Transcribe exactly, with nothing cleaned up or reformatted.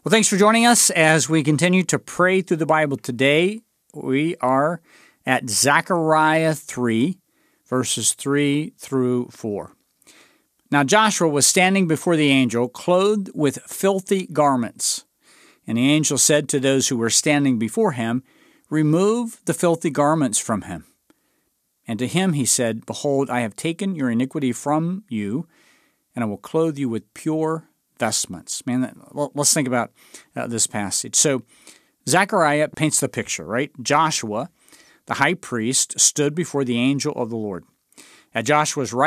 Well, thanks for joining us as we continue to pray through the Bible today. We are at Zechariah three, verses three through four. Now Joshua was standing before the angel, clothed with filthy garments. And the angel said to those who were standing before him, "Remove the filthy garments from him." And to him he said, "Behold, I have taken your iniquity from you, and I will clothe you with pure vestments." Man, let's think about uh, this passage. So Zechariah paints the picture, right? Joshua, the high priest, stood before the angel of the Lord. At Joshua's right